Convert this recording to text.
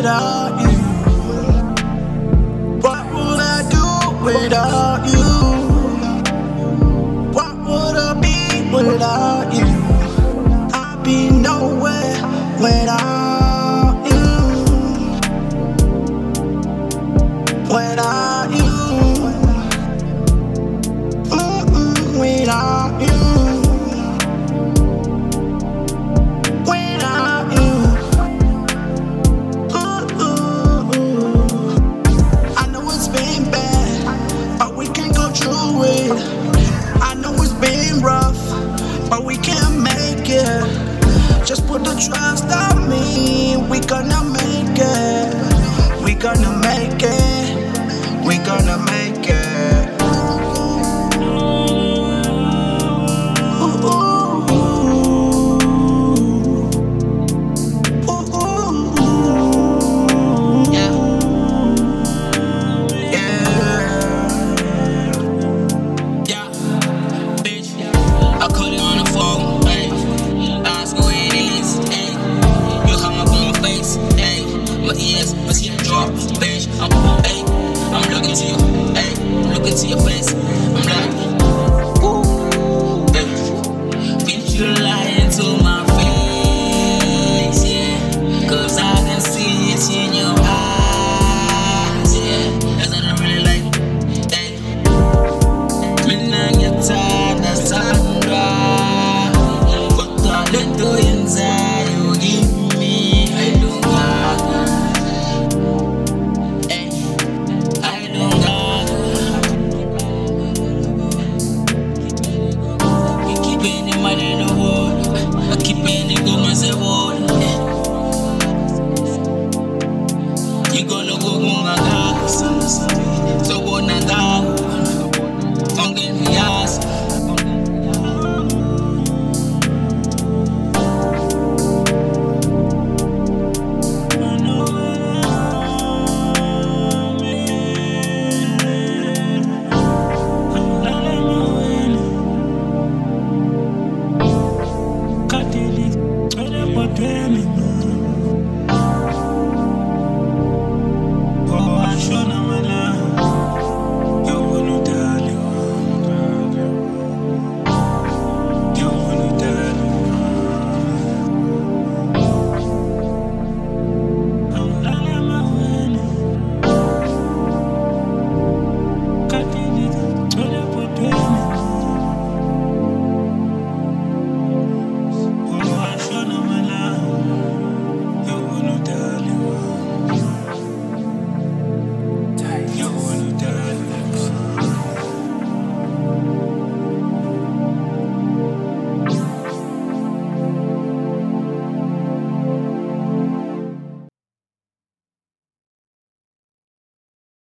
without you? What would I do without you? What would I be without you? I'd be nowhere without you. Without you. Without you. Without you. I know it's been bad, but we can go through it. I know it's been rough, but we can make it. Just put the trust on me. We gonna make it. We gonna make it. We gonna make it. Ooh, ooh, ooh, ooh, ooh. Yeah. Yeah, bitch, I call you on the phone, ayy. Ask who it is, ayy. You come up on my face, ayy. My ears, my skin drop, bitch. I'm looking to you, ayy. I'm looking to your face. I'm like, ooh, bitch. Bitch, you lying to my face, yeah. 'Cause I can see it in your eyes, yeah. 'Cause I don't really like, ayy. Mina ngiyatanda sandra kodwa lento yenzayo kimi ayilunganga, ayilunganga. Ngikhipheni imali elobolo, ngikhipheni ingoma zebolo, ngikolo